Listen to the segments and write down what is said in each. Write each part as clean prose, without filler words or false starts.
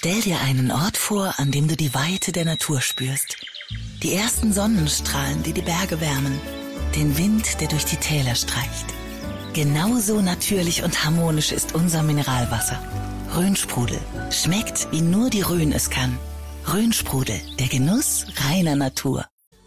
Stell dir einen Ort vor, an dem du die Weite der Natur spürst. Die ersten Sonnenstrahlen, die die Berge wärmen. Den Wind, der durch die Täler streicht. Genauso natürlich und harmonisch ist unser Mineralwasser. Rhönsprudel. Schmeckt, wie nur die Rhön es kann. Rhönsprudel, der Genuss reiner Natur.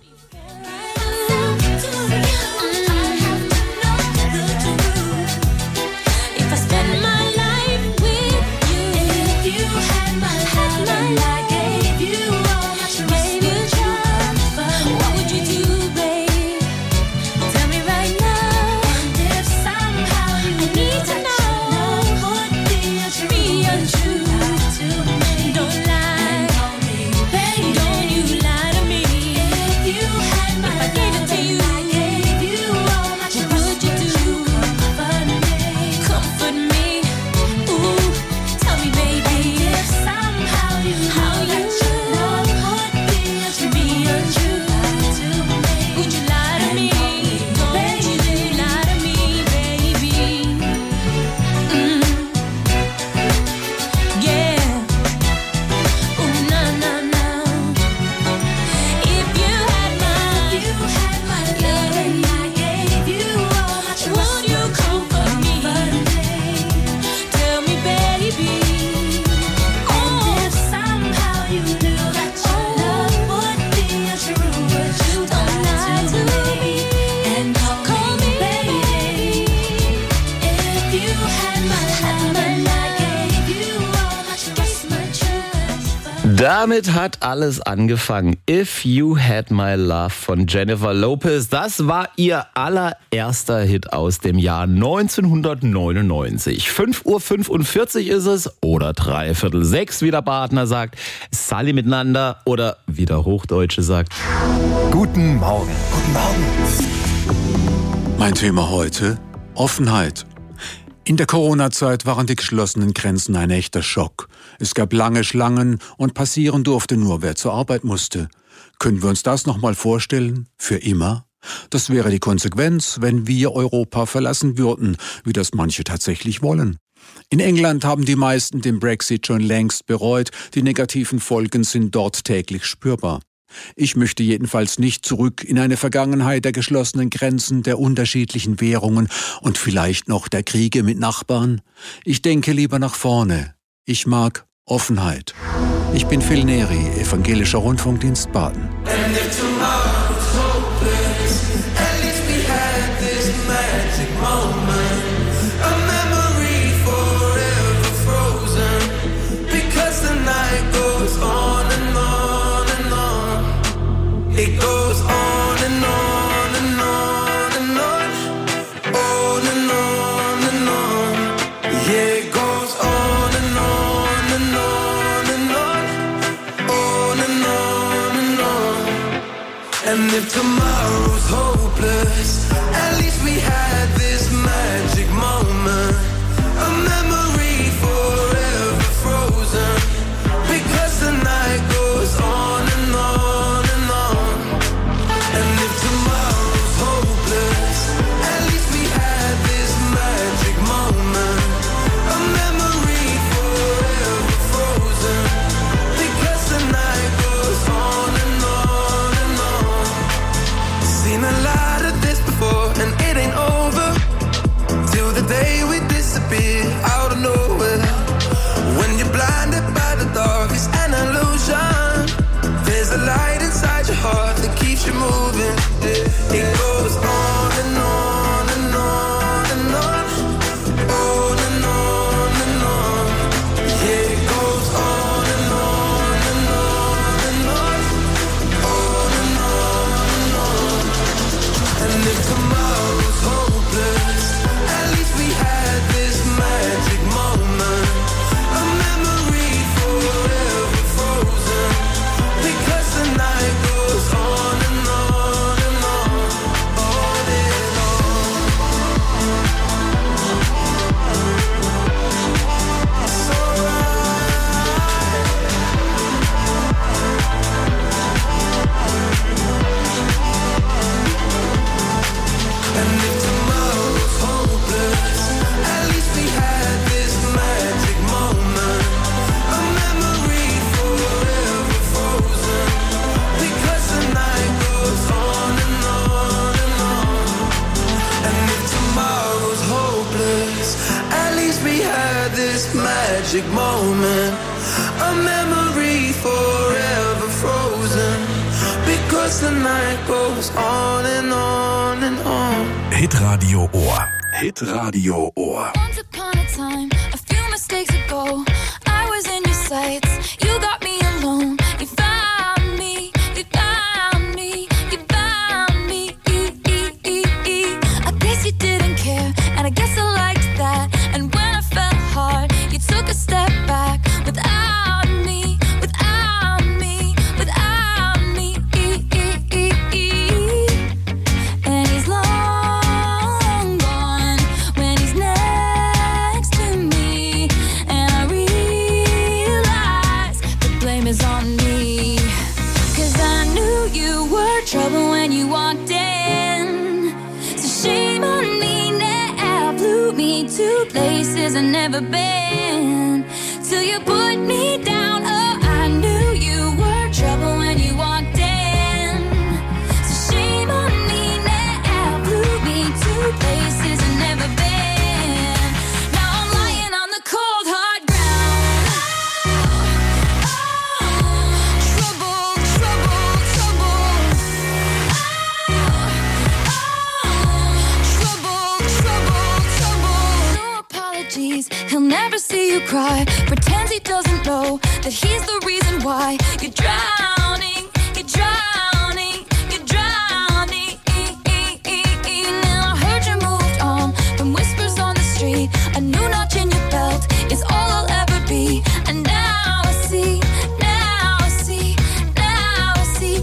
Damit hat alles angefangen. If You Had My Love von Jennifer Lopez. Das war ihr allererster Hit aus dem Jahr 1999. 5:45 Uhr ist es oder 5:45, wie der Partner sagt. Sally miteinander oder wie der Hochdeutsche sagt. Guten Morgen. Guten Morgen. Mein Thema heute: Offenheit. In der Corona-Zeit waren die geschlossenen Grenzen ein echter Schock. Es gab lange Schlangen und passieren durfte nur, wer zur Arbeit musste. Können wir uns das nochmal vorstellen? Für immer? Das wäre die Konsequenz, wenn wir Europa verlassen würden, wie das manche tatsächlich wollen. In England haben die meisten den Brexit schon längst bereut. Die negativen Folgen sind dort täglich spürbar. Ich möchte jedenfalls nicht zurück in eine Vergangenheit der geschlossenen Grenzen, der unterschiedlichen Währungen und vielleicht noch der Kriege mit Nachbarn. Ich denke lieber nach vorne. Ich mag Offenheit. Ich bin Phil Neri, Evangelischer Rundfunkdienst Baden. It goes on and on and on and on, on and on and on. Yeah, it goes on and on and on and on, on and on and on. And if tomorrow's hopeless, at least we had this magic moment, a memory forever frozen, because the night goes on and on. And it ain't over moment, a memory forever frozen, because the night goes on and on and on. Hitradio Ohr. Hitradio Ohr. Once upon a time, a few mistakes ago, I was in your sights. You got me alone. You found me. You found me. You found me. I guess you didn't care, and I guess I liked that. And when I fell hard, you took a step back without me. Without me. Without me. And he's long gone when he's next to me. And I realize the blame is on me. 'Cause I knew you were trouble when you walked in. So shame on me now, blew me to places I've never been. Till you put me down, oh, I knew you were trouble when you walked in. So shame on me now, blew me to places I've never been. Now I'm lying on the cold hard ground. Trouble, trouble, trouble. Trouble, trouble, trouble. No apologies, he'll never see you cry. Pretends he doesn't know that he's the reason why you're drowning, you're drowning, you're drowning. Now I heard you moved on from whispers on the street. A new notch in your belt is all I'll ever be. And now I see, now I see, now I see.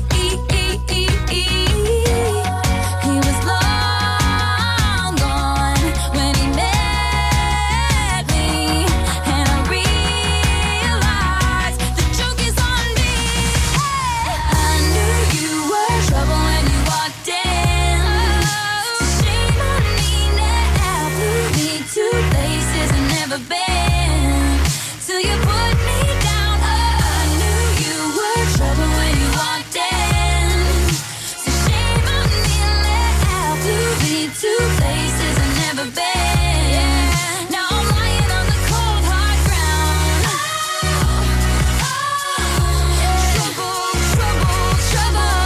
He was long gone when he met me. And I realized the joke is on me. I knew you were trouble when you walked in. So shame on me now, blew me to places I've never been. Till you put me down, oh, I knew you were trouble when you walked in. So shame on me now, blew me to places I've never been. Now I'm lying on the cold hard ground. Trouble, trouble, trouble.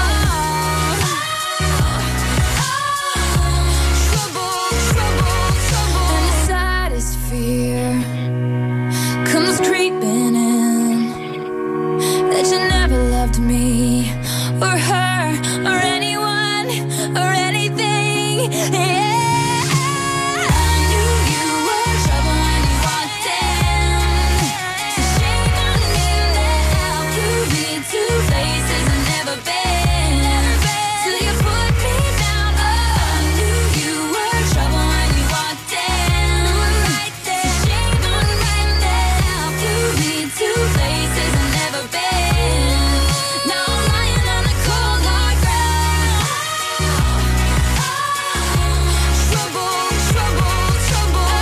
Trouble, trouble, trouble. And the saddest fear comes creeping in, that you never loved me or her or anyone or anything. Yeah. I knew you were trouble when you walked in. So shame on me now, blew me to places I've never been. Till you put me down, oh, I knew you were trouble when you walked in. So shame on me now, blew me to places I've never been. Now I'm lying on the cold hard ground. Trouble, trouble, trouble.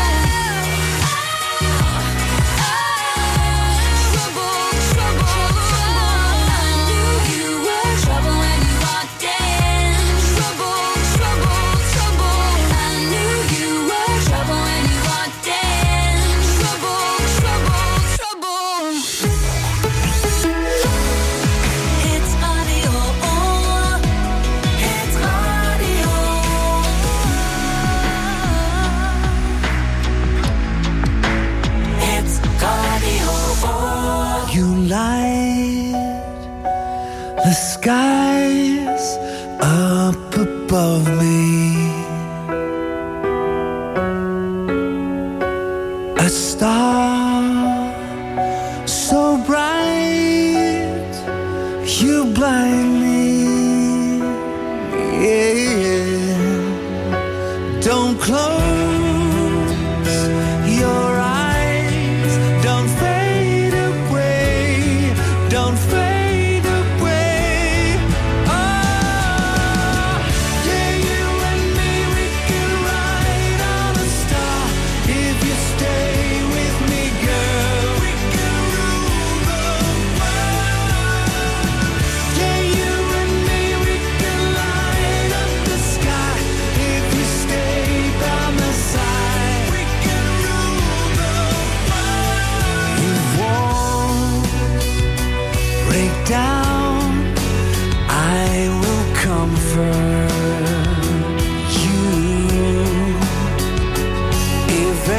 Trouble, trouble, trouble. I knew you were trouble when you walked in. Trouble, trouble, trouble. I knew you were trouble when you walked in. Trouble, trouble, trouble. It's radio, it's radio. It's radio. You light the skies up above me. A star so bright, you blind me. Yeah. Don't close your eyes. Don't fade away. Don't fade away. Oh, yeah, you and me, we can ride on a star. If you stay with me, girl, we can rule the world. Yeah, you down, I will comfort you. If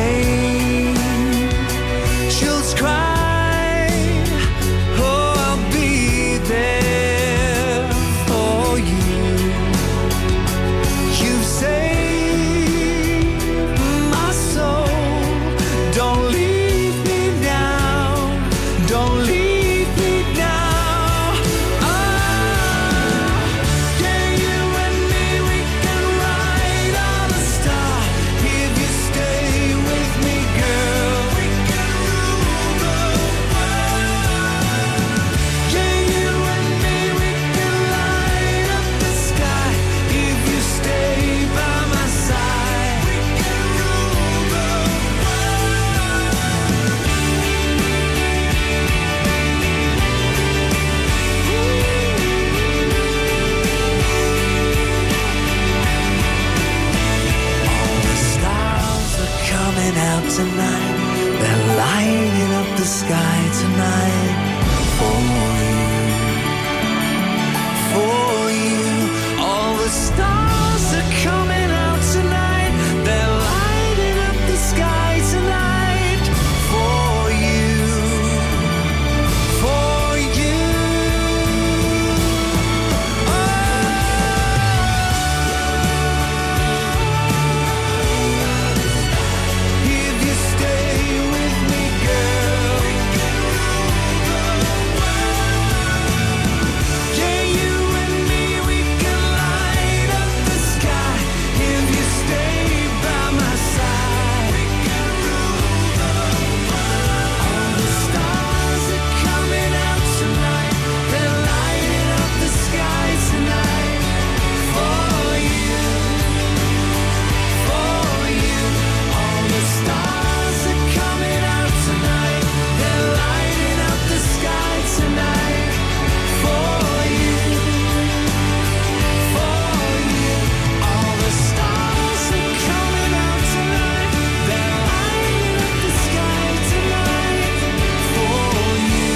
angels cry, oh, I'll be there for you. You've saved my soul. Don't leave me now. Don't leave me now. Yeah, you and me, we can ride on a star. If you stay with me, girl, we can rule the world. Yeah, you and me, we can light up the sky. If you stay by my side, we can rule the All the stars are coming out tonight. They're lighting up the sky tonight for you, for you. All the stars are coming out tonight. They're lighting up the sky tonight for you, for you. If you stay with me, girl, we can rule the world. Yeah, you and me, we can light up the sky. If you stay by my side, we can rule the world. All the stars are coming out tonight. They're lighting up the sky tonight for you, for you. All the stars are coming out tonight. They're lighting up the sky tonight for you, for you. All the stars are coming out tonight. They're lighting up the sky tonight for you,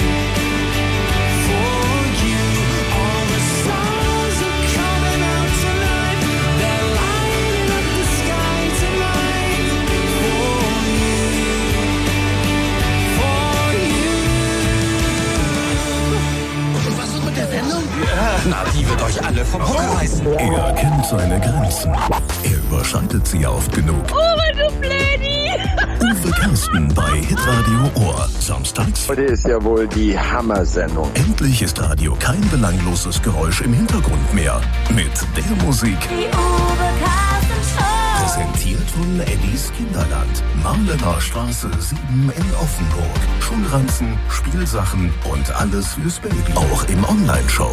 for you. All the stars are coming out tonight. They're lighting up the sky tonight for you, for you. Was ist mit der Sendung? Na, die wird euch alle vom Hocker reißen. Er kennt seine Grenzen. Er überschreitet sie oft genug. Uwe, du Blödi! Uwe Kersten bei Hitradio Ohr. Samstags. Heute ist ja wohl die Hammer-Sendung. Endlich ist Radio kein belangloses Geräusch im Hintergrund mehr. Mit der Musik. Die Uwe Carsten Show. Präsentiert von Eddies Kinderland. Marlener Straße 7 in Offenburg. Schulranzen, Spielsachen und alles fürs Baby. Auch im Online-Shop.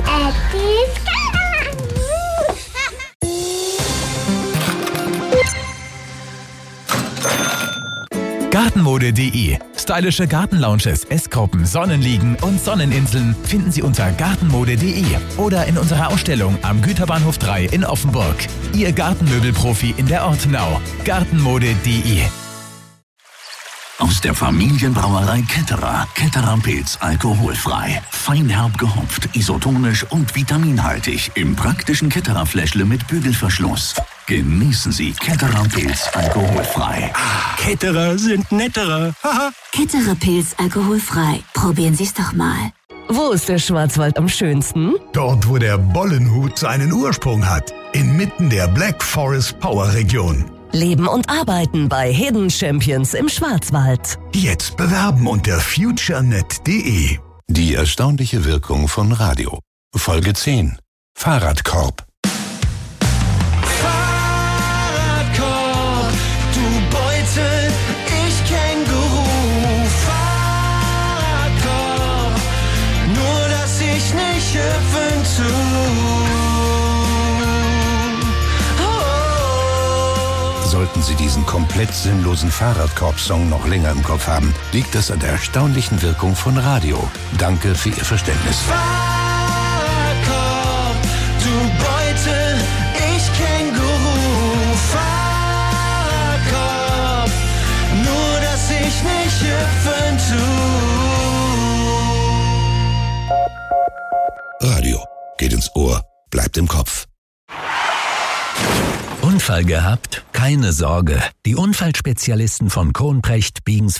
Gartenmode.de. Stylische Gartenlounges, Essgruppen, Sonnenliegen und Sonneninseln finden Sie unter gartenmode.de oder in unserer Ausstellung am Güterbahnhof 3 in Offenburg. Ihr Gartenmöbelprofi in der Ortenau. Gartenmode.de. Aus der Familienbrauerei Ketterer. Ketterer Pilz alkoholfrei. Feinherb gehopft, isotonisch und vitaminhaltig. Im praktischen Ketterer Fläschle mit Bügelverschluss. Genießen Sie Ketterer Pilz alkoholfrei. Ketterer sind netterer. Ketterer Pilz alkoholfrei. Probieren Sie es doch mal. Wo ist der Schwarzwald am schönsten? Dort, wo der Bollenhut seinen Ursprung hat. Inmitten der Black Forest Power Region. Leben und arbeiten bei Hidden Champions im Schwarzwald. Jetzt bewerben unter futurenet.de. Die erstaunliche Wirkung von Radio. Folge 10. Fahrradkorb. Fahrradkorb, du Beutel, ich Känguru. Fahrradkorb, nur dass ich nicht hüpfen Sollten Sie diesen komplett sinnlosen Fahrradkorb-Song noch länger im Kopf haben, liegt das an der erstaunlichen Wirkung von Radio. Danke für Ihr Verständnis. Fahrradkorb, du Beutel, ich Känguru. Fahrradkorb, nur dass ich nicht hüpfen tu. Unfall gehabt? Keine Sorge. Die Unfallspezialisten von Kronprecht biegen's